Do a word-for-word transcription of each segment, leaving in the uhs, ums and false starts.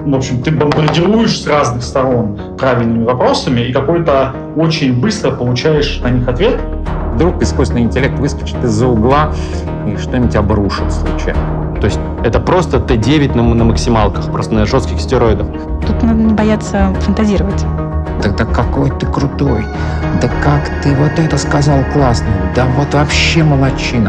В общем, ты бомбардируешь с разных сторон правильными вопросами и какой-то очень быстро получаешь на них ответ. Вдруг искусственный интеллект выскочит из-за угла и что-нибудь обрушит случайно. То есть это просто Т девять на, на максималках, просто на жестких стероидах. Тут надо не бояться фантазировать. Да, да какой ты крутой! Да как ты вот это сказал классно! Да вот вообще молодчина!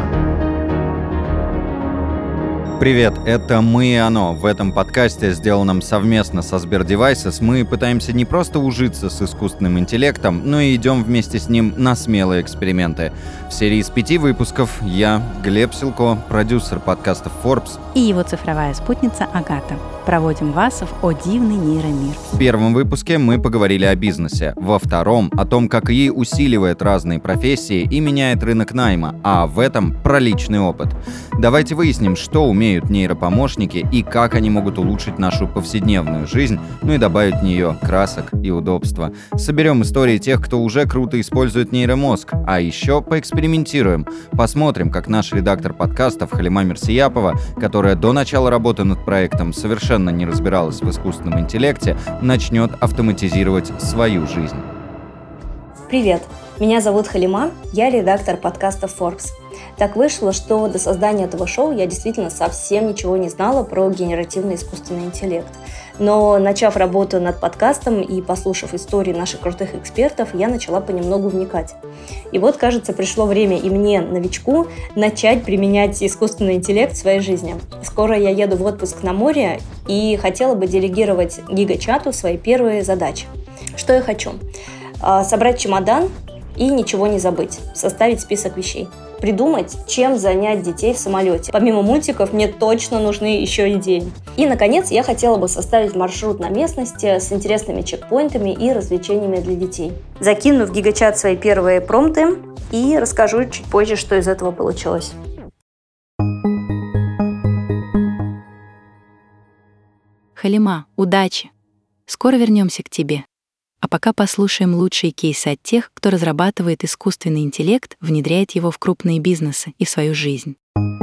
Привет, это «Мы и оно». В этом подкасте, сделанном совместно со Сбер Девайсес, мы пытаемся не просто ужиться с искусственным интеллектом, но и идем вместе с ним на смелые эксперименты. В серии из пяти выпусков я, Глеб Силко, продюсер подкастов Forbes, и его цифровая спутница Агата. Проводим вас в «О дивный нейромир». В первом выпуске мы поговорили о бизнесе, во втором — о том, как ИИ усиливает разные профессии и меняет рынок найма, а в этом — про личный опыт. Давайте выясним, что умеют нейропомощники и как они могут улучшить нашу повседневную жизнь, ну и добавить в нее красок и удобства. Соберем истории тех, кто уже круто использует нейромозг, а еще поэкспериментируем. Посмотрим, как наш редактор подкастов Халима Мирсияпова, которая до начала работы над проектом совершенно не разбиралась в искусственном интеллекте, начнет автоматизировать свою жизнь. Привет, меня зовут Халима, я редактор подкаста Forbes. Так вышло, что до создания этого шоу я действительно совсем ничего не знала про генеративный искусственный интеллект. Но, начав работу над подкастом и послушав истории наших крутых экспертов, я начала понемногу вникать. И вот, кажется, пришло время и мне, новичку, начать применять искусственный интеллект в своей жизни. Скоро я еду в отпуск на море и хотела бы делегировать гигачату свои первые задачи. Что я хочу? Собрать чемодан и ничего не забыть, составить список вещей. Придумать, чем занять детей в самолете. Помимо мультиков, мне точно нужны еще идеи. И, наконец, я хотела бы составить маршрут на местности с интересными чекпоинтами и развлечениями для детей. Закину в гигачат свои первые промпты и расскажу чуть позже, что из этого получилось. Халима, удачи! Скоро вернемся к тебе. А пока послушаем лучшие кейсы от тех, кто разрабатывает искусственный интеллект, внедряет его в крупные бизнесы и в свою жизнь.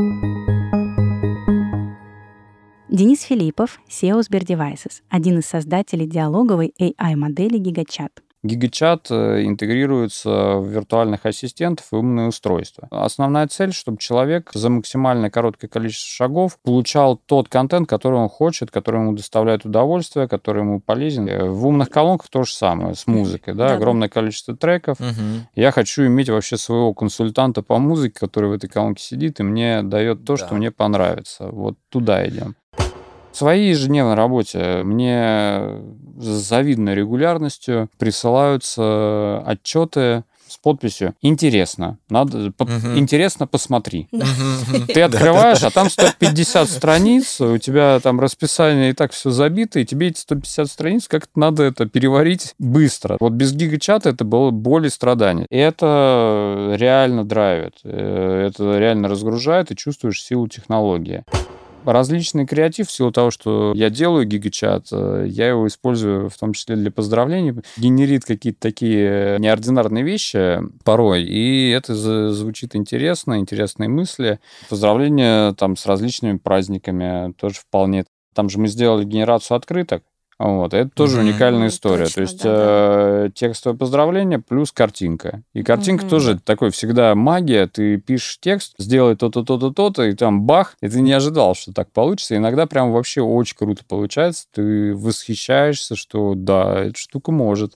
Денис Филиппов, си и о Сбер Девайсес, один из создателей диалоговой эй ай-модели GigaChat. GigaChat интегрируется в виртуальных ассистентов и умные устройства. Основная цель, чтобы человек за максимально короткое количество шагов получал тот контент, который он хочет, который ему доставляет удовольствие, который ему полезен. В умных колонках то же самое, с музыкой. Да? Да, огромное количество треков. Угу. Я хочу иметь вообще своего консультанта по музыке, который в этой колонке сидит и мне дает то, да, что мне понравится. Вот туда идем. В своей ежедневной работе мне с завидной регулярностью присылаются отчеты с подписью «Интересно». Надо, по, uh-huh. «Интересно, посмотри». Uh-huh. Ты открываешь, а там сто пятьдесят страниц, у тебя там расписание и так все забито, и тебе эти сто пятьдесят страниц как-то надо это переварить быстро. Вот без гигачата это было боль и страдания. И это реально драйвит, это реально разгружает, и чувствуешь силу технологии. Различный креатив, в силу того, что я делаю гигачат, я его использую в том числе для поздравлений, генерит какие-то такие неординарные вещи порой, и это звучит интересно, интересные мысли. Поздравления там с различными праздниками тоже вполне. Там же мы сделали генерацию открыток. Вот, это тоже mm-hmm. уникальная история. Точно, то есть да, э, да. текстовое поздравление плюс картинка. И картинка mm-hmm. тоже такой всегда магия. Ты пишешь текст, сделай то-то, то-то, то-то, и там бах, и ты не ожидал, что так получится. Иногда прям вообще очень круто получается. Ты восхищаешься, что да, эта штука может.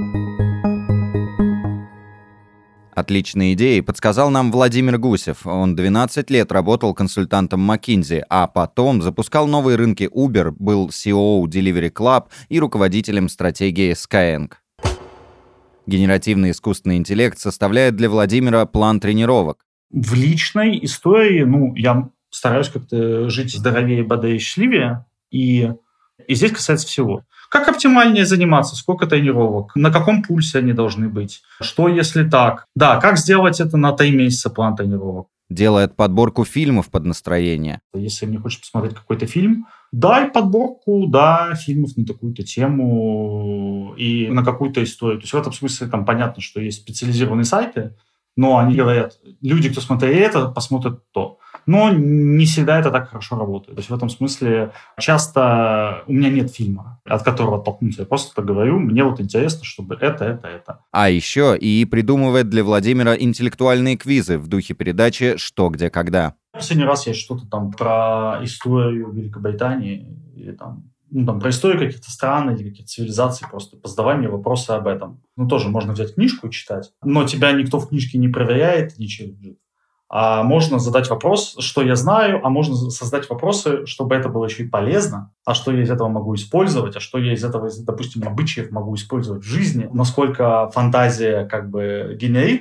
Отличные идеи подсказал нам Владимир Гусев. Он двенадцать лет работал консультантом McKinsey, а потом запускал новые рынки Uber, был си и о Delivery Club и руководителем стратегии Skyeng. Генеративный искусственный интеллект составляет для Владимира план тренировок. В личной истории, ну, я стараюсь как-то жить здоровее, бодрее и счастливее, и, и здесь касается всего. Как оптимальнее заниматься, сколько тренировок, на каком пульсе они должны быть, что если так. Да, как сделать это на три месяца план тренировок. Делает подборку фильмов под настроение. Если мне хочешь посмотреть какой-то фильм, дай подборку, да, фильмов на такую-то тему и на какую-то историю. То есть в этом смысле там понятно, что есть специализированные сайты, но они говорят, люди, кто смотрели это, посмотрят то. Но не всегда это так хорошо работает. То есть в этом смысле часто у меня нет фильма, от которого оттолкнуться. Я просто говорю, мне вот интересно, чтобы это, это, это. А еще ИИ придумывает для Владимира интеллектуальные квизы в духе передачи «Что, где, когда». Последний раз я что-то там про историю Великобритании или там, ну, там про историю каких-то стран или каких-то цивилизаций, просто позадавай мне вопросы об этом. Ну, тоже можно взять книжку и читать, но тебя никто в книжке не проверяет, ничего. А можно задать вопрос, что я знаю, а можно создать вопросы, чтобы это было еще и полезно, а что я из этого могу использовать, а что я из этого, допустим, обычаев могу использовать в жизни, насколько фантазия как бы генерит.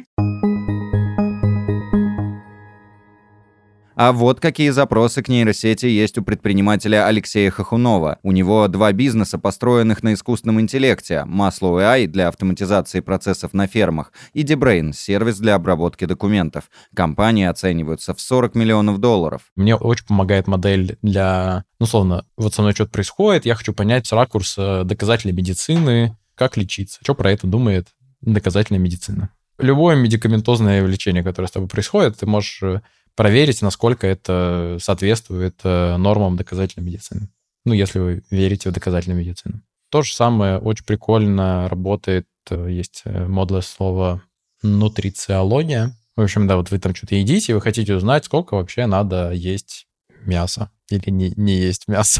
А вот какие запросы к нейросети есть у предпринимателя Алексея Хохунова. У него два бизнеса, построенных на искусственном интеллекте: Maslow эй ай для автоматизации процессов на фермах и DeBrain — сервис для обработки документов. Компании оцениваются в сорок миллионов долларов. Мне очень помогает модель для, ну, условно, вот со мной что-то происходит, я хочу понять с ракурса доказательной медицины, как лечиться, что про это думает доказательная медицина. Любое медикаментозное лечение, которое с тобой происходит, ты можешь проверить, насколько это соответствует нормам доказательной медицины. Ну, если вы верите в доказательную медицину. То же самое очень прикольно работает, есть модное слово нутрициология. В общем, да, вот вы там что-то едите, и вы хотите узнать, сколько вообще надо есть мяса или не, не есть мясо.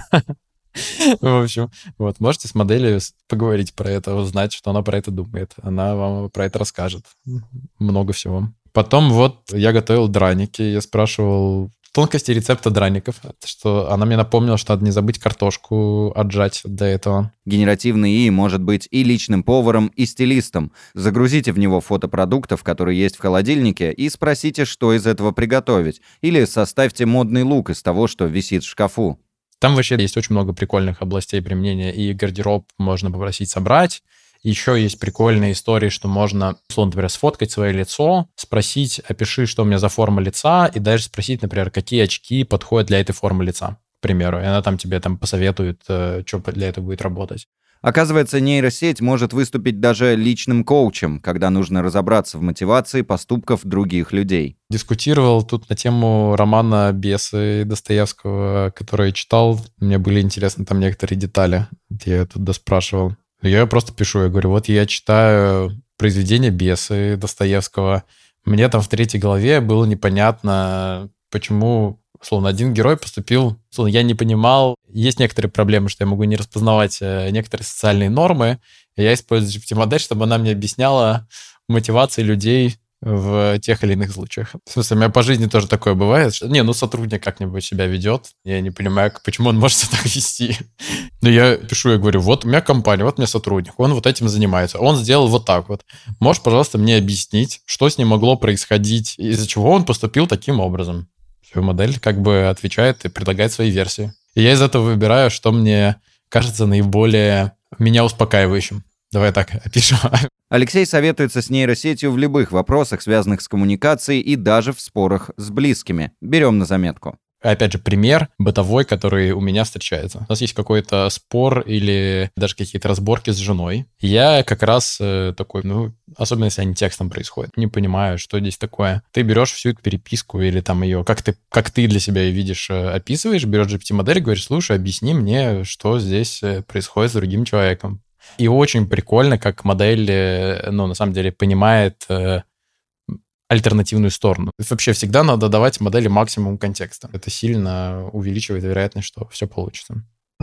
В общем, вот, можете с моделью поговорить про это, узнать, что она про это думает. Она вам про это расскажет. Много всего. Потом вот я готовил драники, я спрашивал тонкости рецепта драников, что она мне напомнила, что надо не забыть картошку отжать до этого. Генеративный ИИ может быть и личным поваром, и стилистом. Загрузите в него фото продуктов, которые есть в холодильнике, и спросите, что из этого приготовить. Или составьте модный лук из того, что висит в шкафу. Там вообще есть очень много прикольных областей применения, и гардероб можно попросить собрать. Еще есть прикольные истории, что можно, условно, например, сфоткать свое лицо, спросить, опиши, что у меня за форма лица, и дальше спросить, например, какие очки подходят для этой формы лица, к примеру. И она там тебе там посоветует, что для этого будет работать. Оказывается, нейросеть может выступить даже личным коучем, когда нужно разобраться в мотивации поступков других людей. Дискутировал тут на тему романа «Бесы» Достоевского, который читал. Мне были интересны там некоторые детали, где я тут доспрашивал. Я просто пишу, я говорю, вот я читаю произведение «Бесы» Достоевского. Мне там в третьей главе было непонятно, почему, условно, один герой поступил... Условно, я не понимал. Есть некоторые проблемы, что я могу не распознавать некоторые социальные нормы. И я использую джи пи ти-модель, чтобы она мне объясняла мотивации людей в тех или иных случаях. В смысле, у меня по жизни тоже такое бывает, что, не, ну, сотрудник как-нибудь себя ведет, я не понимаю, почему он может себя так вести. Но я пишу, я говорю, вот у меня компания, вот у меня сотрудник, он вот этим занимается, он сделал вот так вот. Можешь, пожалуйста, мне объяснить, что с ним могло происходить, из-за чего он поступил таким образом? Все, модель как бы отвечает и предлагает свои версии. И я из этого выбираю, что мне кажется наиболее меня успокаивающим. Давай так опишем. Алексей советуется с нейросетью в любых вопросах, связанных с коммуникацией, и даже в спорах с близкими. Берем на заметку. Опять же, пример бытовой, который у меня встречается. У нас есть какой-то спор или даже какие-то разборки с женой. Я как раз э, такой, ну, особенно если они текстом происходят, не понимаю, что здесь такое. Ты берешь всю эту переписку или там ее, как ты, как ты для себя ее видишь, э, описываешь, берешь джи пи ти-модель и говоришь, слушай, объясни мне, что здесь происходит с другим человеком. И очень прикольно, как модель, ну, на самом деле, понимает э, альтернативную сторону. Вообще всегда надо давать модели максимум контекста. Это сильно увеличивает вероятность, что все получится.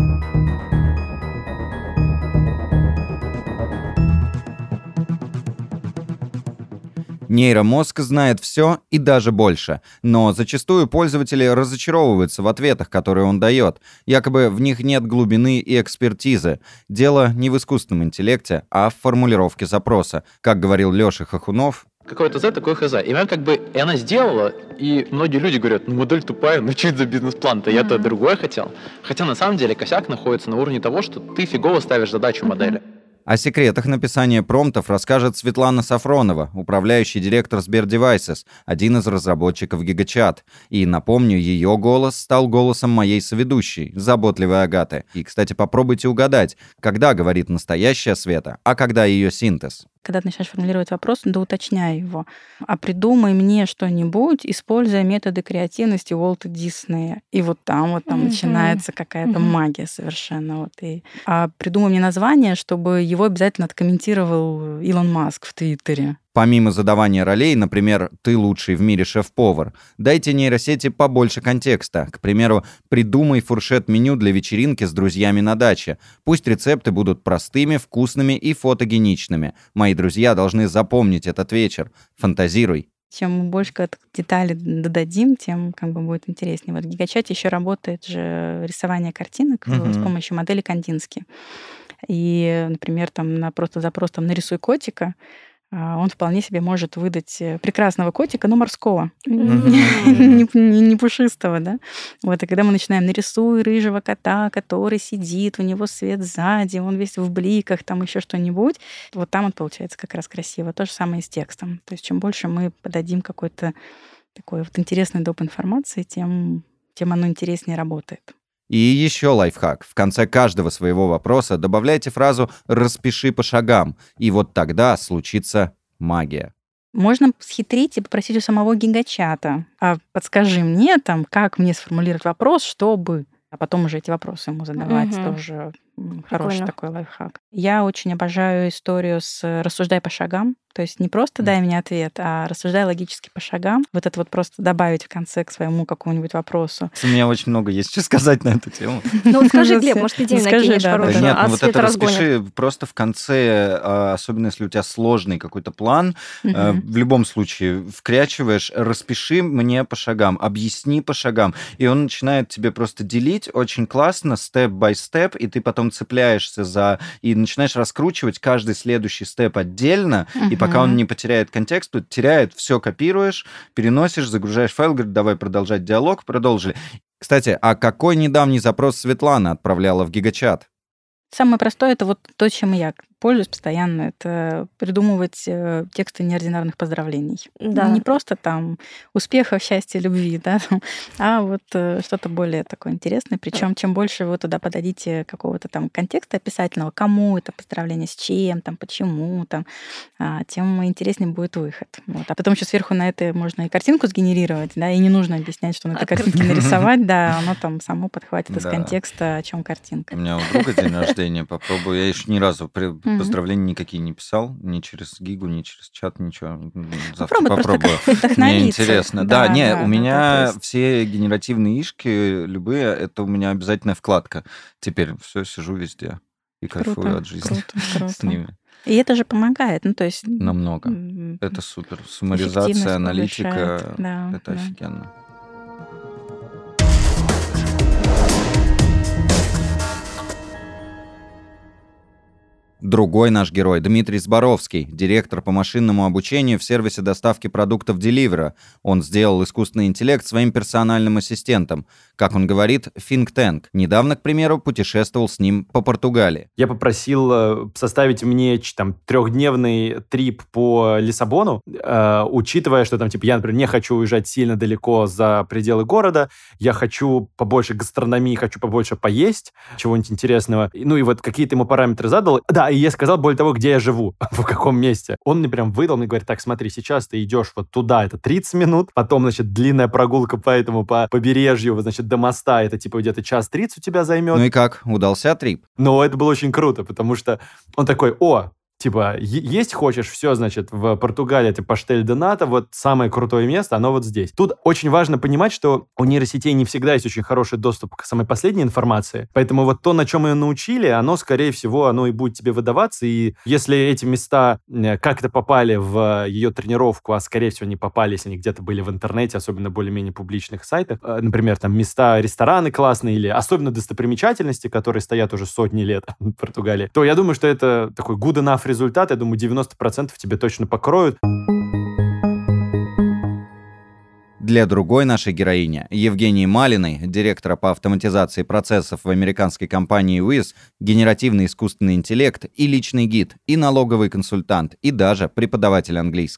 Нейромозг знает все и даже больше, но зачастую пользователи разочаровываются в ответах, которые он дает. Якобы в них нет глубины и экспертизы. Дело не в искусственном интеллекте, а в формулировке запроса. Как говорил Леша Хохунов, какой-то Z, такой хз. И она как бы, и она сделала, и многие люди говорят, ну модель тупая, ну что это за бизнес-план-то, я-то другое хотел. Хотя на самом деле косяк находится на уровне того, что ты фигово ставишь задачу модели. О секретах написания промптов расскажет Светлана Сафронова, управляющий директор Сбердевайсес, один из разработчиков GigaChat. И, напомню, ее голос стал голосом моей соведущей, заботливой Агаты. И, кстати, попробуйте угадать, когда говорит настоящая Света, а когда ее синтез. когда ты начинаешь формулировать вопрос, да уточняй его. А придумай мне что-нибудь, используя методы креативности Уолта Диснея. И вот там вот там mm-hmm. начинается какая-то mm-hmm. магия совершенно. Вот. И, а придумай мне название, чтобы его обязательно откомментировал Илон Маск в Твиттере. Помимо задавания ролей, например, «ты лучший в мире шеф-повар», дайте нейросети побольше контекста. К примеру, придумай фуршет-меню для вечеринки с друзьями на даче. Пусть рецепты будут простыми, вкусными и фотогеничными. Мои друзья должны запомнить этот вечер. Фантазируй. Чем больше деталей додадим, тем как бы будет интереснее. Вот в Гигачате еще работает же рисование картинок mm-hmm. с помощью модели Кандински. И, например, там на просто запрос там «нарисуй котика», он вполне себе может выдать прекрасного котика, но морского, mm-hmm. не, не пушистого, да. Вот, и когда мы начинаем «нарисуй рыжего кота, который сидит, у него свет сзади, он весь в бликах, там еще что-нибудь», вот там он получается как раз красиво. То же самое и с текстом. То есть чем больше мы подадим какой-то такой вот интересный доп. Информации, тем, тем оно интереснее работает. И еще лайфхак. В конце каждого своего вопроса добавляйте фразу «распиши по шагам», и вот тогда случится магия. Можно схитрить и попросить у самого Гигачата: а подскажи мне, там, как мне сформулировать вопрос, чтобы... А потом уже эти вопросы ему задавать. Угу. Тоже хороший Прикольно. Такой лайфхак. Я очень обожаю историю с «рассуждай по шагам». То есть не просто дай мне ответ, а рассуждай логически по шагам. Вот это вот просто добавить в конце к своему какому-нибудь вопросу. У меня очень много есть что сказать на эту тему. Ну скажи, Глеб, может, идею накинешь хорошую, Нет, ну вот это распиши просто в конце, особенно если у тебя сложный какой-то план, в любом случае вкрячиваешь «распиши мне по шагам», «объясни по шагам». И он начинает тебе просто делить очень классно, степ-бай-степ, и ты потом цепляешься за... и начинаешь раскручивать каждый следующий степ отдельно, и пока он не потеряет контекст, тут теряет, все копируешь, переносишь, загружаешь файл, говорит, давай продолжать диалог, продолжили. Кстати, а какой недавний запрос Светлана отправляла в Гигачат? Самое простое — это вот то, чем я пользуюсь постоянно, это придумывать тексты неординарных поздравлений. Да. Не просто там успехов, счастья, любви, да, а вот что-то более такое интересное. Причем чем больше вы туда подадите какого-то там контекста описательного, кому это поздравление, с чем, там, почему, там, тем интереснее будет выход. Вот. А потом еще сверху на это можно и картинку сгенерировать, да, и не нужно объяснять, что на этой картинке нарисовать, да, оно там само подхватит из контекста, о чем картинка. У меня у друга день рождения, попробую. Я еще ни разу поздравления никакие не писал, ни через Гигу, ни через чат, ничего. Завтра Попробуй попробую. Мне интересно. Да, да не, да, у меня да, все генеративные ишки, любые, это у меня обязательная вкладка. Теперь все, сижу везде и кайфую круто, от жизни круто, круто. С ними. И это же помогает, ну то есть... Намного. Это супер. Суммаризация, аналитика, да, это да. Офигенно. Другой наш герой, Дмитрий Зборовский, директор по машинному обучению в сервисе доставки продуктов Deliveroo. Он сделал искусственный интеллект своим персональным ассистентом. Как он говорит, think tank. Недавно, к примеру, путешествовал с ним по Португалии. Я попросил составить мне там трехдневный трип по Лиссабону, э, учитывая, что там, типа, я, например, не хочу уезжать сильно далеко за пределы города, я хочу побольше гастрономии, хочу побольше поесть, чего-нибудь интересного. Ну и вот какие-то ему параметры задал. Да, и я сказал, более того, где я живу, в каком месте. Он мне прям выдал, мне говорит, так, смотри, сейчас ты идешь вот туда, это тридцать минут, потом, значит, длинная прогулка по этому, по побережью, значит, до моста, это типа где-то час тридцать у тебя займет. Ну и как, удался трип? Ну, это было очень круто, потому что он такой, о, типа, есть хочешь, все, значит, в Португалии это Паштель-де-Нато, вот самое крутое место, оно вот здесь. Тут очень важно понимать, что у нейросетей не всегда есть очень хороший доступ к самой последней информации, поэтому вот то, на чем ее научили, оно, скорее всего, оно и будет тебе выдаваться, и если эти места как-то попали в ее тренировку, а, скорее всего, не попали, если они где-то были в интернете, особенно более-менее публичных сайтах, например, там места, рестораны классные, или особенно достопримечательности, которые стоят уже сотни лет в Португалии, то я думаю, что это такой good enough результат, я думаю, девяносто процентов тебе точно покроют. Для другой нашей героини, Евгении Малиной, директора по автоматизации процессов в американской компании Wiz, генеративный искусственный интеллект и личный гид, и налоговый консультант, и даже преподаватель английского.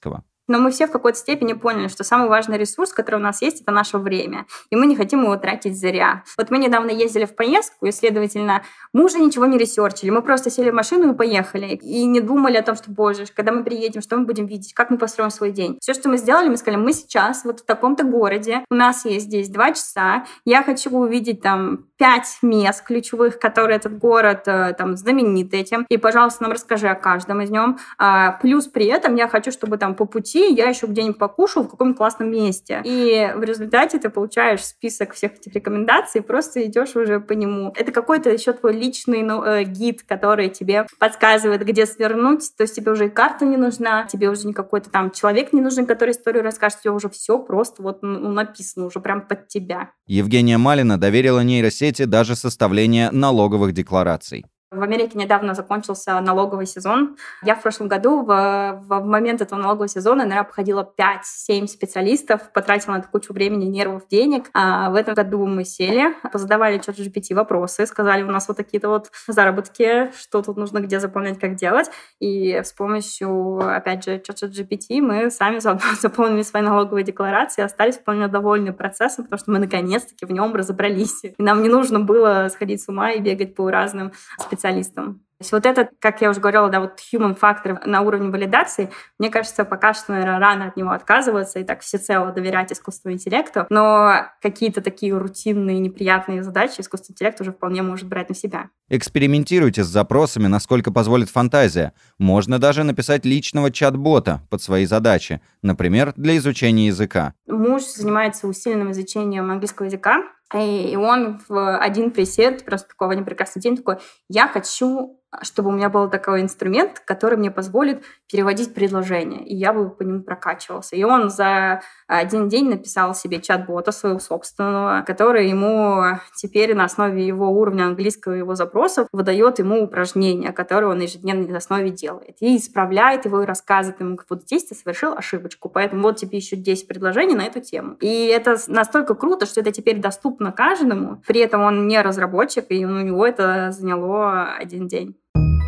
Но мы все в какой-то степени поняли, что самый важный ресурс, который у нас есть, это наше время. И мы не хотим его тратить зря. Вот мы недавно ездили в поездку, и, следовательно, мы уже ничего не ресерчили. Мы просто сели в машину и поехали. И не думали о том, что, боже, когда мы приедем, что мы будем видеть, как мы построим свой день. Все, что мы сделали, мы сказали, мы сейчас вот в таком-то городе, у нас есть здесь два часа, я хочу увидеть там пять мест ключевых, которые этот город там знаменит этим, и, пожалуйста, нам расскажи о каждом из нем. А, плюс при этом я хочу, чтобы там по пути я еще где-нибудь покушал в каком-нибудь классном месте. И в результате ты получаешь список всех этих рекомендаций, просто идешь уже по нему. Это какой-то еще твой личный ну, э, гид, который тебе подсказывает, где свернуть. То есть тебе уже и карта не нужна, тебе уже не какой-то там человек не нужен, который историю расскажет, тебе уже все просто вот ну, написано уже прям под тебя. Евгения Малина доверила нейросети даже составление налоговых деклараций. В Америке недавно закончился налоговый сезон. Я в прошлом году в, в момент этого налогового сезона, наверное, обходила пять-семь специалистов, потратила на это кучу времени, нервов, денег. А в этом году мы сели, позадавали чат джи пи ти вопросы, сказали, у нас вот такие-то вот заработки, что тут нужно, где заполнять, как делать. И с помощью, опять же, чат джи пи ти мы сами заполнили свои налоговые декларации, остались вполне довольны процессом, потому что мы наконец-таки в нем разобрались. И нам не нужно было сходить с ума и бегать по разным специалистам. специалистом. То есть вот это, как я уже говорила, да, вот human factor на уровне валидации, мне кажется, пока что, наверное, рано от него отказываться и так всецело доверять искусственному интеллекту, но какие-то такие рутинные, неприятные задачи искусственный интеллект уже вполне может брать на себя. Экспериментируйте с запросами, насколько позволит фантазия. Можно даже написать личного чат-бота под свои задачи, например, для изучения языка. Муж занимается усиленным изучением английского языка, и он в один присед, просто такой в один прекрасный день такой, я хочу, чтобы у меня был такой инструмент, который мне позволит переводить предложения, и я бы по нему прокачивался. И он за один день написал себе чат-бота своего собственного, который ему теперь на основе его уровня английского и его запросов выдает ему упражнения, которые он ежедневно на основе делает. И исправляет его, и рассказывает ему, как вот здесь ты совершил ошибочку, поэтому вот тебе еще десять предложений на эту тему. И это настолько круто, что это теперь доступно каждому. При этом он не разработчик, и у него это заняло один день.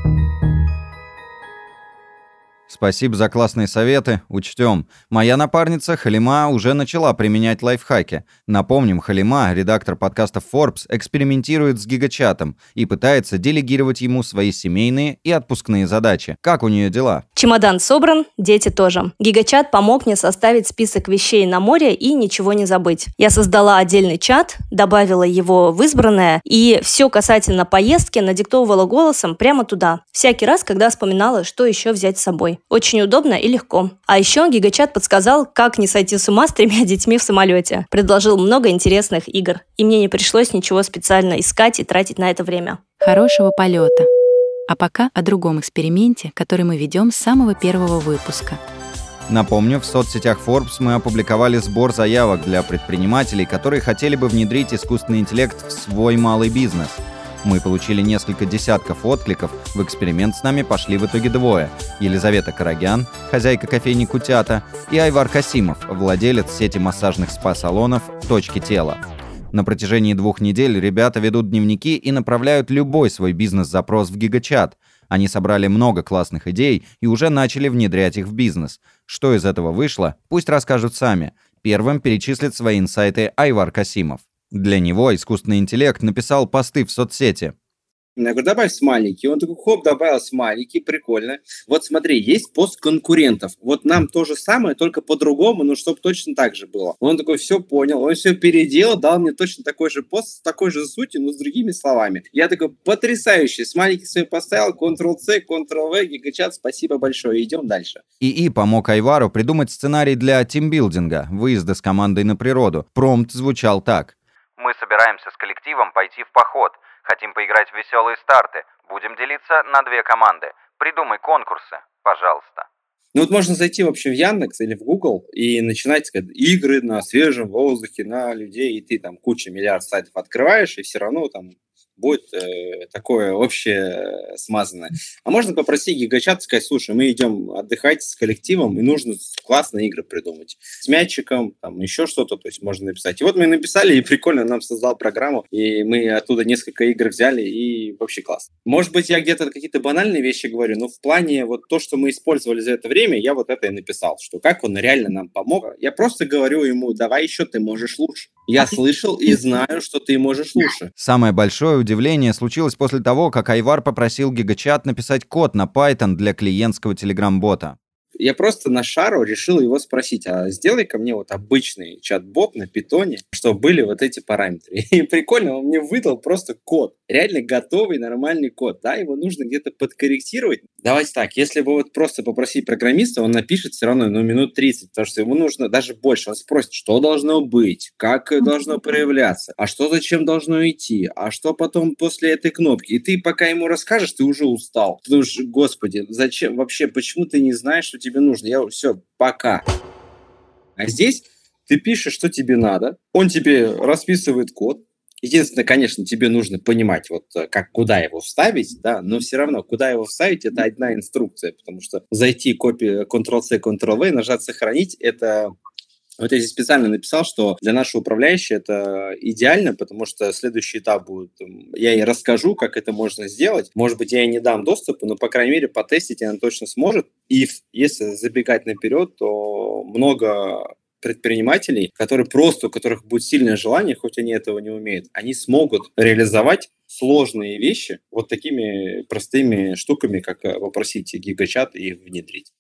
Спасибо за классные советы, учтем. Моя напарница Халима уже начала применять лайфхаки. Напомним, Халима, редактор подкастов Forbes, экспериментирует с гигачатом и пытается делегировать ему свои семейные и отпускные задачи. Как у нее дела? Чемодан собран, дети тоже. Гигачат помог мне составить список вещей на море и ничего не забыть. Я создала отдельный чат, добавила его в избранное, и все касательно поездки надиктовывала голосом прямо туда. Всякий раз, когда вспоминала, что еще взять с собой. Очень удобно и легко. А еще гигачат подсказал, как не сойти с ума с тремя детьми в самолете. Предложил много интересных игр. И мне не пришлось ничего специально искать и тратить на это время. Хорошего полета. А пока о другом эксперименте, который мы ведем с самого первого выпуска. Напомню, в соцсетях Forbes мы опубликовали сбор заявок для предпринимателей, которые хотели бы внедрить искусственный интеллект в свой малый бизнес. Мы получили несколько десятков откликов, в эксперимент с нами пошли в итоге двое. Елизавета Карагян, хозяйка кофейни «Кутята», и Айвар Касимов, владелец сети массажных спа-салонов «Точки тела». На протяжении двух недель ребята ведут дневники и направляют любой свой бизнес-запрос в гигачат. Они собрали много классных идей и уже начали внедрять их в бизнес. Что из этого вышло, пусть расскажут сами. Первым перечислит свои инсайты Айвар Касимов. Для него искусственный интеллект написал посты в соцсети. Я говорю, добавь смайлики. Он такой, хоп, добавил смайлики, прикольно. Вот смотри, есть пост конкурентов. Вот нам то же самое, только по-другому, но чтобы точно так же было. Он такой, все понял, он все переделал, дал мне точно такой же пост с такой же сутью, но с другими словами. Я такой, потрясающий. Смайлики свои поставил, контрол-C, контрол-V, гигачат, спасибо большое, идем дальше. ИИ помог Айвару придумать сценарий для тимбилдинга, выезда с командой на природу. Промпт звучал так. Мы собираемся с коллективом пойти в поход. Хотим поиграть в веселые старты. Будем делиться на две команды. Придумай конкурсы, пожалуйста. Ну вот можно зайти вообще в Яндекс или в Google и начинать сказать, игры на свежем воздухе, на людей, и ты там кучу миллиард сайтов открываешь, и все равно там будет э, такое общее смазанное. А можно попросить гигачат сказать, слушай, мы идем отдыхать с коллективом, и нужно классные игры придумать. С мячиком, там еще что-то, то есть можно написать. И вот мы написали, и прикольно нам создал программу, и мы оттуда несколько игр взяли, и вообще классно. Может быть, я где-то какие-то банальные вещи говорю, но в плане вот то, что мы использовали за это время, я вот это и написал, что как он реально нам помог. Я просто говорю ему, давай еще ты можешь лучше. Я слышал и знаю, что ты можешь лучше. Самое большое удивление случилось после того, как Айвар попросил гигачат написать код на Python для клиентского телеграм-бота. Я просто на шару решил его спросить, а сделай ко мне вот обычный чат-бот на питоне, чтобы были вот эти параметры. И прикольно, он мне выдал просто код. Реально готовый нормальный код. Да, его нужно где-то подкорректировать. Давайте так, если бы вот просто попросить программиста, он напишет все равно, ну, минут тридцать, потому что ему нужно даже больше. Он спросит, что должно быть, как должно проявляться, а что зачем должно идти, а что потом после этой кнопки. И ты пока ему расскажешь, ты уже устал. Ты думаешь, господи, зачем вообще, почему ты не знаешь, что тебе нужно? Я все, пока. А здесь ты пишешь, что тебе надо, он тебе расписывает код. Единственное, конечно, тебе нужно понимать, вот как, куда его вставить, да, но все равно, куда его вставить, это одна инструкция, потому что зайти, копия, контрол-C, контрол-V, нажать «Сохранить», это... Вот я здесь специально написал, что для нашего управляющего это идеально, потому что следующий этап будет, я ей расскажу, как это можно сделать. Может быть, я ей не дам доступа, но, по крайней мере, потестить она точно сможет. И если забегать наперед, то много предпринимателей, которые просто, у которых будет сильное желание, хоть они этого не умеют, они смогут реализовать сложные вещи вот такими простыми штуками, как попросить гигачат и внедрить.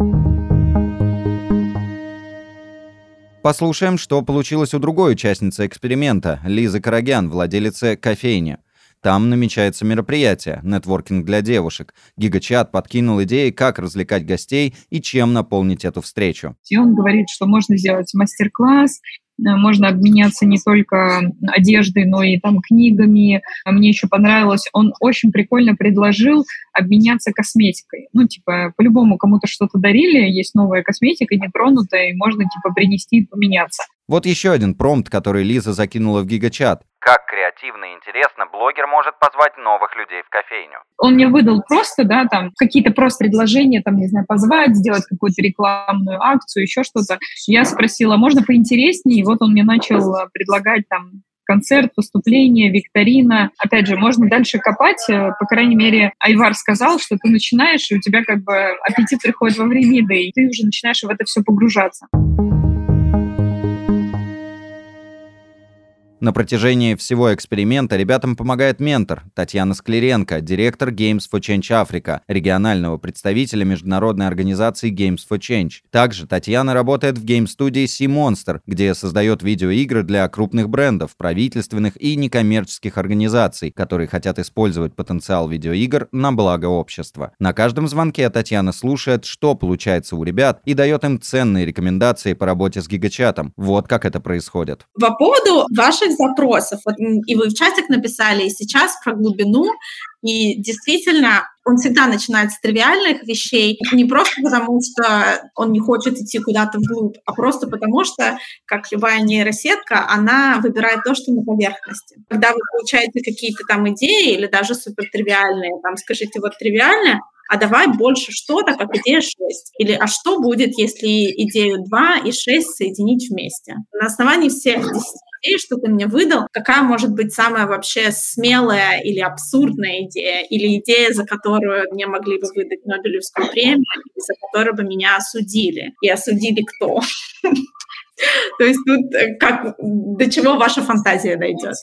Послушаем, что получилось у другой участницы эксперимента, Лизы Карагян, владелицы кофейни. Там намечается мероприятие, нетворкинг для девушек. Гигачат подкинул идеи, как развлекать гостей и чем наполнить эту встречу. И он говорит, что можно сделать мастер-класс, можно обменяться не только одеждой, но и там книгами. Мне еще понравилось, он очень прикольно предложил обменяться косметикой. Ну, типа, по-любому кому-то что-то дарили, есть новая косметика, нетронутая, и можно, типа, принести и поменяться. Вот еще один промпт, который Лиза закинула в гигачат. Как креативно и интересно блогер может позвать новых людей в кофейню. Он мне выдал просто, да, там, какие-то просто предложения, там, не знаю, позвать, сделать какую-то рекламную акцию, еще что-то. Я спросила, можно поинтереснее? И вот он мне начал предлагать, там, концерт, выступление, викторина. Опять же, можно дальше копать. По крайней мере, Айвар сказал, что ты начинаешь, и у тебя как бы аппетит приходит во время еды, и ты уже начинаешь в это все погружаться. На протяжении всего эксперимента ребятам помогает ментор Татьяна Скляренко, директор Games for Change Africa, регионального представителя международной организации Games for Change. Также Татьяна работает в гейм-студии Sea Monster, где создает видеоигры для крупных брендов, правительственных и некоммерческих организаций, которые хотят использовать потенциал видеоигр на благо общества. На каждом звонке Татьяна слушает, что получается у ребят, и дает им ценные рекомендации по работе с гигачатом. Вот как это происходит. По поводу ваших запросов, вот и вы в чатик написали, и сейчас про глубину, и действительно он всегда начинает с тривиальных вещей, не просто потому, что он не хочет идти куда-то вглубь, а просто потому, что, как любая нейросетка, она выбирает то, что на поверхности. Когда вы получаете какие-то там идеи или даже супертривиальные, там, скажите, вот тривиальное, а давай больше что-то, как идея шесть. Или а что будет, если идею два и шесть соединить вместе? На основании всех десяти идей, что ты мне выдал, какая может быть самая вообще смелая или абсурдная идея, или идея, за которую мне могли бы выдать Нобелевскую премию, и за которую бы меня осудили. И осудили кто? То есть тут как, до чего ваша фантазия дойдет?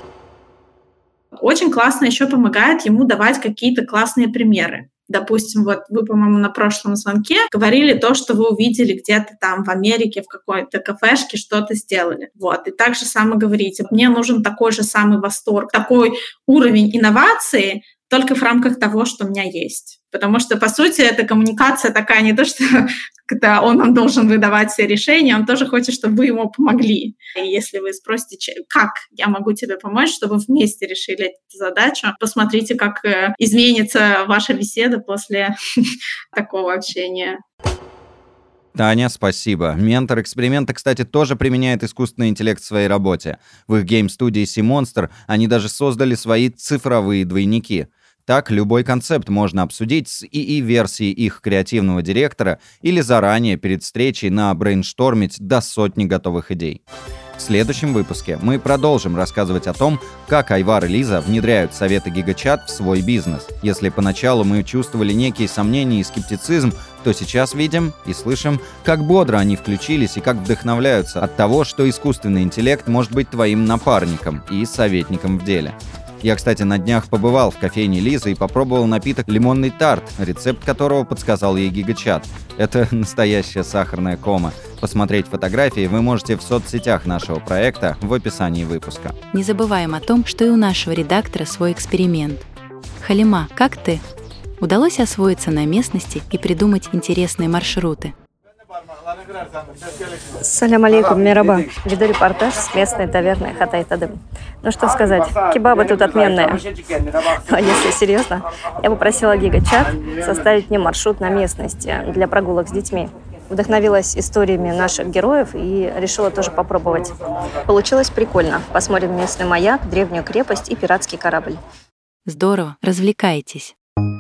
Очень классно еще помогает ему давать какие-то классные примеры. Допустим, вот вы, по-моему, на прошлом звонке говорили то, что вы увидели где-то там в Америке в какой-то кафешке, что-то сделали. Вот. И так же само говорите, мне нужен такой же самый восторг, такой уровень инновации, только в рамках того, что у меня есть. Потому что, по сути, эта коммуникация такая не то, что когда он нам должен выдавать все решения, он тоже хочет, чтобы вы ему помогли. И если вы спросите, как я могу тебе помочь, чтобы вместе решили эту задачу, посмотрите, как изменится ваша беседа после такого общения. Таня, спасибо. Ментор эксперимента, кстати, тоже применяет искусственный интеллект в своей работе. В их гейм-студии Sea-Monster они даже создали свои цифровые двойники. Так, любой концепт можно обсудить с ИИ-версией их креативного директора или заранее перед встречей набрейнштормить до сотни готовых идей. В следующем выпуске мы продолжим рассказывать о том, как Айвар и Лиза внедряют советы GigaChat в свой бизнес. Если поначалу мы чувствовали некие сомнения и скептицизм, то сейчас видим и слышим, как бодро они включились и как вдохновляются от того, что искусственный интеллект может быть твоим напарником и советником в деле. Я, кстати, на днях побывал в кофейне Лизы и попробовал напиток «Лимонный тарт», рецепт которого подсказал ей GigaChat. Это настоящая сахарная кома. Посмотреть фотографии вы можете в соцсетях нашего проекта в описании выпуска. Не забываем о том, что и у нашего редактора свой эксперимент. Халима, как ты? Удалось освоиться на местности и придумать интересные маршруты? Салям алейкум, мираба. Веду репортаж с местной таверны Хатай Тадым. Ну что сказать, кебабы тут отменные. Но если серьезно, я попросила GigaChat составить мне маршрут на местности для прогулок с детьми. Вдохновилась историями наших героев и решила тоже попробовать. Получилось прикольно. Посмотрим местный маяк, древнюю крепость и пиратский корабль. Здорово, развлекайтесь.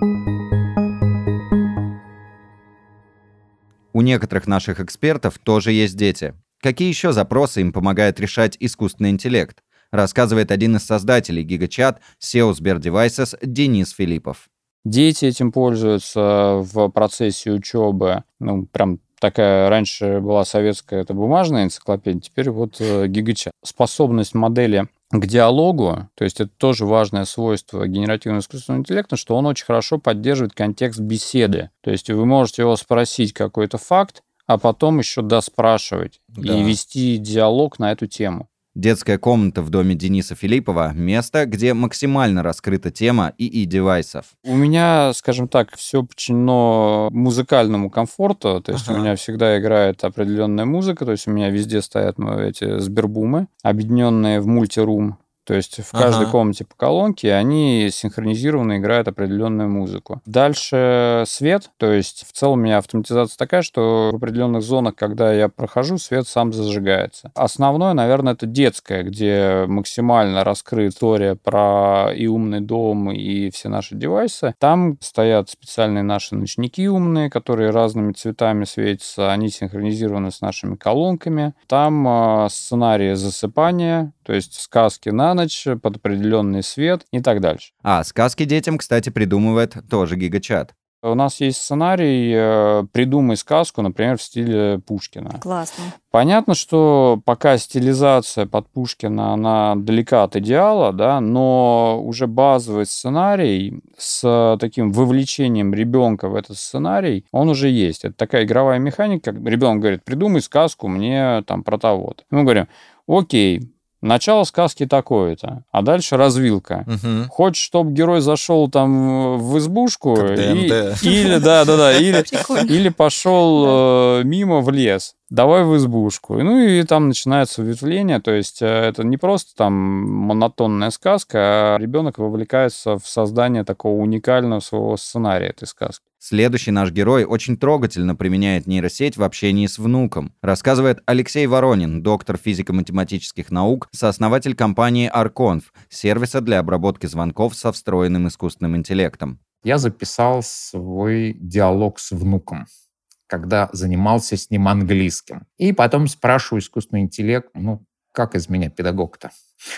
У некоторых наших экспертов тоже есть дети. Какие еще запросы им помогает решать искусственный интеллект? Рассказывает один из создателей GigaChat, си и о Сбердевайсес Денис Филиппов. Дети этим пользуются в процессе учебы. Ну, прям такая раньше была советская, это бумажная энциклопедия, теперь вот GigaChat. Способность модели к диалогу, то есть это тоже важное свойство генеративного искусственного интеллекта, что он очень хорошо поддерживает контекст беседы. То есть вы можете его спросить какой-то факт, а потом еще доспрашивать да. и вести диалог на эту тему. Детская комната в доме Дениса Филиппова – место, где максимально раскрыта тема ИИ-девайсов. У меня, скажем так, все подчинено музыкальному комфорту, то есть ага. у меня всегда играет определенная музыка, то есть у меня везде стоят эти сбербумы, объединенные в мультирум. То есть в каждой ага. комнате по колонке они синхронизированно играют определенную музыку. Дальше свет, то есть в целом у меня автоматизация такая, что в определенных зонах, когда я прохожу, свет сам зажигается. Основное, наверное, это детская, где максимально раскрыта история про и умный дом, и все наши девайсы. Там стоят специальные наши ночники умные, которые разными цветами светятся, они синхронизированы с нашими колонками. Там э, сценарии засыпания, то есть сказки на ночь, под определенный свет и так дальше. А сказки детям, кстати, придумывает тоже GigaChat. У нас есть сценарий «Придумай сказку», например, в стиле Пушкина. Классно. Понятно, что пока стилизация под Пушкина, она далека от идеала, да, но уже базовый сценарий с таким вовлечением ребенка в этот сценарий, он уже есть. Это такая игровая механика. Ребенок говорит: придумай сказку мне там про того-то. Мы говорим: окей, начало сказки такое-то, а дальше развилка. Угу. Хочешь, чтобы герой зашел там в избушку и, или, да, да, да, или, или пошел э, мимо в лес. Давай в избушку. Ну и там начинается ветвление, то есть это не просто там монотонная сказка, а ребенок вовлекается в создание такого уникального своего сценария этой сказки. Следующий наш герой очень трогательно применяет нейросеть в общении с внуком. Рассказывает Алексей Воронин, доктор физико-математических наук, сооснователь компании Арконф, сервиса для обработки звонков со встроенным искусственным интеллектом. Я записал свой диалог с внуком, когда занимался с ним английским. И потом спрашиваю искусственный интеллект, ну, как из меня педагог-то?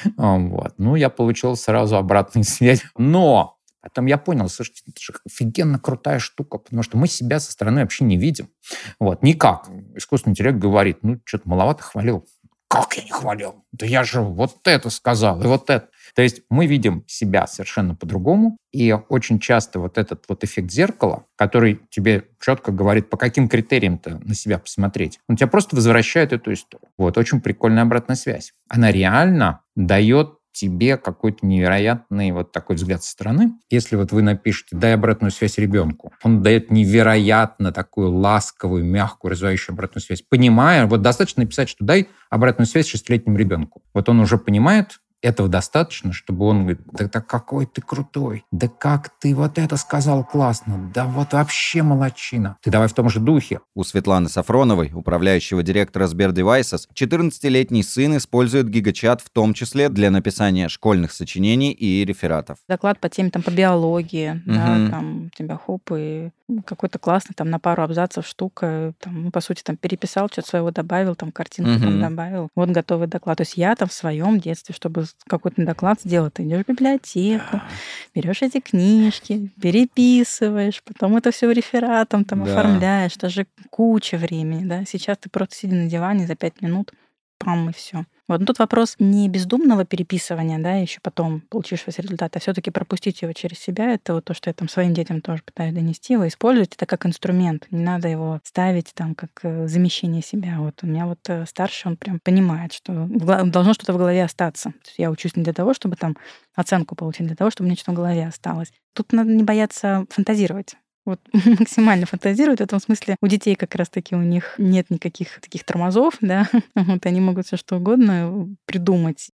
Вот. Ну, я получил сразу обратную связь. Но потом я понял, слушайте, это же офигенно крутая штука, потому что мы себя со стороны вообще не видим. Вот, никак. Искусственный интеллект говорит: ну, что-то маловато хвалил. Как я не хвалил? Да я же вот это сказал, и вот это. То есть мы видим себя совершенно по-другому, и очень часто вот этот вот эффект зеркала, который тебе четко говорит, по каким критериям-то на себя посмотреть, он тебя просто возвращает эту историю. Вот, очень прикольная обратная связь. Она реально дает тебе какой-то невероятный вот такой взгляд со стороны. Если вот вы напишете «дай обратную связь ребенку», он дает невероятно такую ласковую, мягкую, развивающую обратную связь. Понимая, вот достаточно написать, что «дай обратную связь шестилетнему ребенку». Вот он уже понимает этого достаточно, чтобы он говорит, да, да какой ты крутой, да как ты вот это сказал классно, да вот вообще молодчина. Ты давай в том же духе. У Светланы Сафроновой, управляющего директора Сбер Девайсес, четырнадцатилетний сын использует GigaChat в том числе для написания школьных сочинений и рефератов. Доклад по теме там, по биологии, Мгм. да, там у тебя хоп, и какой-то классный там на пару абзацев штука, там, ну, по сути, там переписал, что-то своего добавил, там картинку там Мгм. добавил. Вот готовый доклад. То есть я там в своем детстве, чтобы с- какой-то доклад сделать, ты идешь в библиотеку, берешь эти книжки, переписываешь, потом это все рефератом там Да. оформляешь. Это же куча времени, да. Сейчас ты просто сидя на диване за пять минут, пам, и все. Вот ну, тут вопрос не бездумного переписывания, да, еще потом получишь весь результат, а все-таки пропустить его через себя. Это вот то, что я там своим детям тоже пытаюсь донести, его использовать это как инструмент. Не надо его ставить там как э, замещение себя. Вот у меня вот э, старший, он прям понимает, что в гла- должно что-то в голове остаться. То есть я учусь не для того, чтобы там оценку получить, для того, чтобы мне что-то в голове осталось. Тут надо не бояться фантазировать. Вот максимально фантазируют. В этом смысле у детей как раз-таки у них нет никаких таких тормозов, да. Вот они могут все что угодно придумать.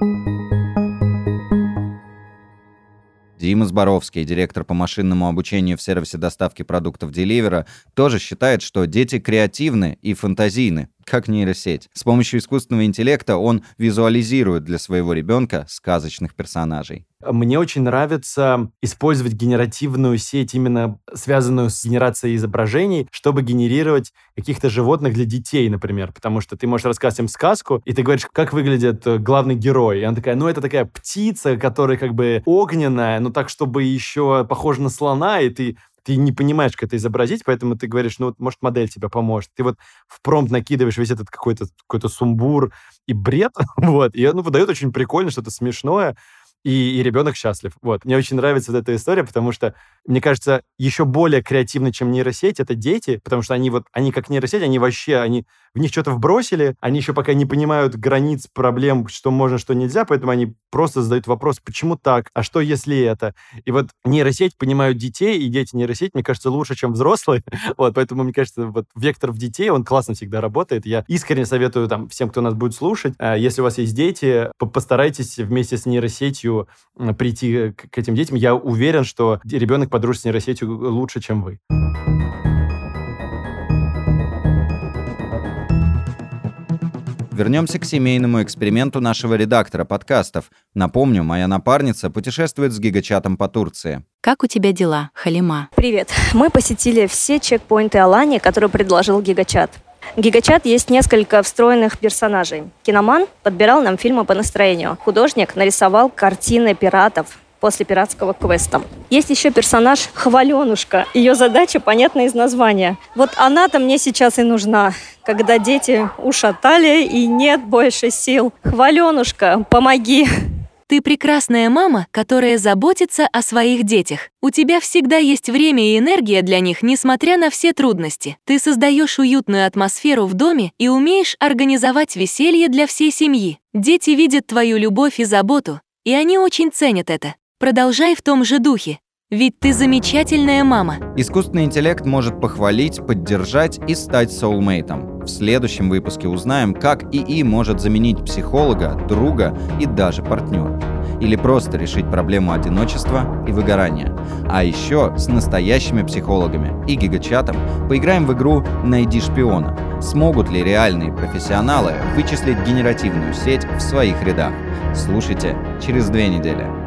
Дима Зборовский, директор по машинному обучению в сервисе доставки продуктов Deliveroo, тоже считает, что дети креативны и фантазийны, как нейросеть. С помощью искусственного интеллекта он визуализирует для своего ребенка сказочных персонажей. Мне очень нравится использовать генеративную сеть, именно связанную с генерацией изображений, чтобы генерировать каких-то животных для детей, например. Потому что ты можешь рассказать им сказку, и ты говоришь, как выглядит э, главный герой. И она такая, ну это такая птица, которая как бы огненная, но так, чтобы еще похожа на слона, и ты ты не понимаешь, как это изобразить, поэтому ты говоришь, ну, вот, может, модель тебе поможет. Ты вот в промпт накидываешь весь этот какой-то, какой-то сумбур и бред, вот, и он ну, выдает очень прикольно, что-то смешное, и, и ребенок счастлив. Вот. Мне очень нравится вот эта история, потому что, мне кажется, еще более креативны, чем нейросеть, это дети, потому что они вот, они как нейросеть, они вообще, они в них что-то вбросили, они еще пока не понимают границ, проблем, что можно, что нельзя, поэтому они просто задают вопрос, почему так, а что если это? И вот нейросеть понимают детей, и дети нейросеть, мне кажется, лучше, чем взрослые, вот, поэтому, мне кажется, вот вектор в детей, он классно всегда работает. Я искренне советую там всем, кто нас будет слушать, э, если у вас есть дети, по- постарайтесь вместе с нейросетью м, прийти к, к этим детям. Я уверен, что ребенок подружится с нейросетью лучше, чем вы. Вернемся к семейному эксперименту нашего редактора подкастов. Напомню, моя напарница путешествует с гигачатом по Турции. Как у тебя дела, Халима? Привет. Мы посетили все чекпоинты Алании, которые предложил GigaChat. В GigaChat есть несколько встроенных персонажей. Киноман подбирал нам фильмы по настроению. Художник нарисовал картины пиратов после пиратского квеста. Есть еще персонаж Хваленушка. Ее задача понятна из названия. Вот она-то мне сейчас и нужна, когда дети ушатали и нет больше сил. Хваленушка, помоги! Ты прекрасная мама, которая заботится о своих детях. У тебя всегда есть время и энергия для них, несмотря на все трудности. Ты создаешь уютную атмосферу в доме и умеешь организовать веселье для всей семьи. Дети видят твою любовь и заботу, и они очень ценят это. Продолжай в том же духе, ведь ты замечательная мама. Искусственный интеллект может похвалить, поддержать и стать соулмейтом. В следующем выпуске узнаем, как ИИ может заменить психолога, друга и даже партнера. Или просто решить проблему одиночества и выгорания. А еще с настоящими психологами и гигачатом поиграем в игру «Найди шпиона». Смогут ли реальные профессионалы вычислить генеративную сеть в своих рядах? Слушайте через две недели.